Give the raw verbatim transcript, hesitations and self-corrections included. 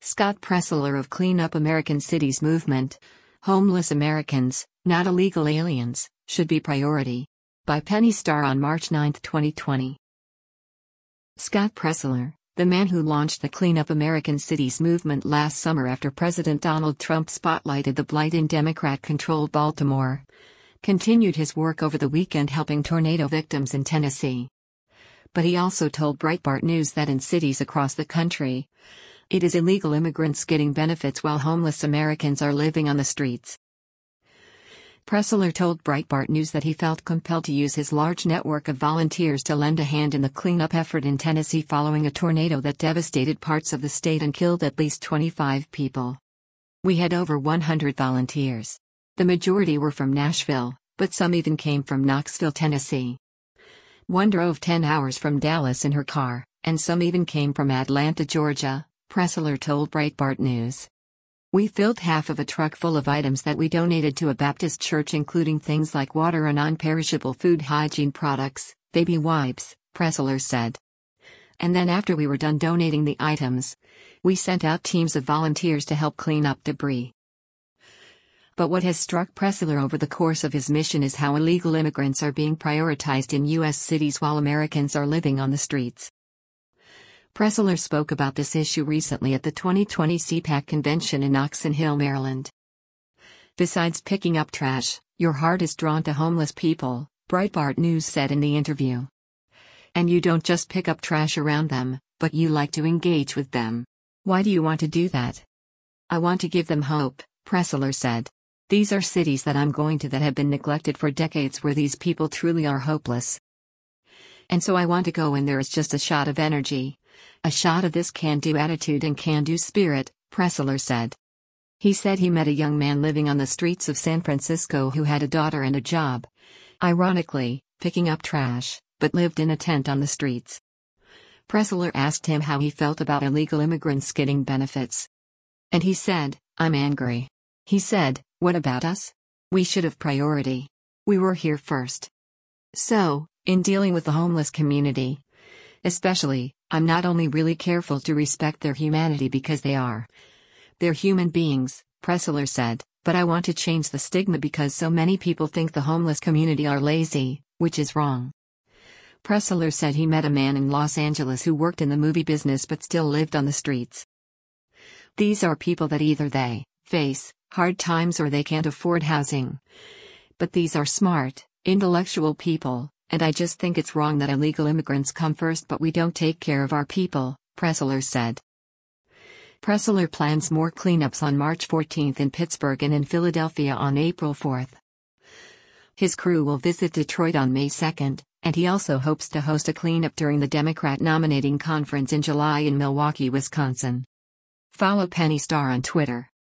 Scott Presler of Clean Up American Cities movement. Homeless Americans, not illegal aliens, should be priority. By Penny Starr on March ninth, twenty twenty. Scott Presler, the man who launched the Clean Up American Cities movement last summer after President Donald Trump spotlighted the blight in Democrat-controlled Baltimore, continued his work over the weekend helping tornado victims in Tennessee. But he also told Breitbart News that in cities across the country, it is illegal immigrants getting benefits while homeless Americans are living on the streets. Presler told Breitbart News that he felt compelled to use his large network of volunteers to lend a hand in the cleanup effort in Tennessee following a tornado that devastated parts of the state and killed at least twenty-five people. We had over one hundred volunteers. The majority were from Nashville, but some even came from Knoxville, Tennessee. One drove ten hours from Dallas in her car, and some even came from Atlanta, Georgia, Presler told Breitbart News. We filled half of a truck full of items that we donated to a Baptist church, including things like water and non-perishable food hygiene products, baby wipes, Presler said. And then after we were done donating the items, we sent out teams of volunteers to help clean up debris. But what has struck Presler over the course of his mission is how illegal immigrants are being prioritized in U S cities while Americans are living on the streets. Presler spoke about this issue recently at the twenty twenty C PAC convention in Oxon Hill, Maryland. Besides picking up trash, your heart is drawn to homeless people, Breitbart News said in the interview. And you don't just pick up trash around them, but you like to engage with them. Why do you want to do that? I want to give them hope, Presler said. These are cities that I'm going to that have been neglected for decades, where these people truly are hopeless. And so I want to go in there as just a shot of energy. A shot of this can-do attitude and can-do spirit, Presler said. He said he met a young man living on the streets of San Francisco who had a daughter and a job, ironically, picking up trash, but lived in a tent on the streets. Presler asked him how he felt about illegal immigrants getting benefits. And he said, I'm angry. He said, what about us? We should have priority. We were here first. So, in dealing with the homeless community, especially, I'm not only really careful to respect their humanity because they are. They're human beings, Presler said, but I want to change the stigma because so many people think the homeless community are lazy, which is wrong. Presler said he met a man in Los Angeles who worked in the movie business but still lived on the streets. These are people that either they face hard times or they can't afford housing. But these are smart, intellectual people. And I just think it's wrong that illegal immigrants come first but we don't take care of our people, Presler said. Presler plans more cleanups on March fourteenth in Pittsburgh and in Philadelphia on April fourth. His crew will visit Detroit on May second, and he also hopes to host a cleanup during the Democrat nominating conference in July in Milwaukee, Wisconsin. Follow Penny Starr on Twitter.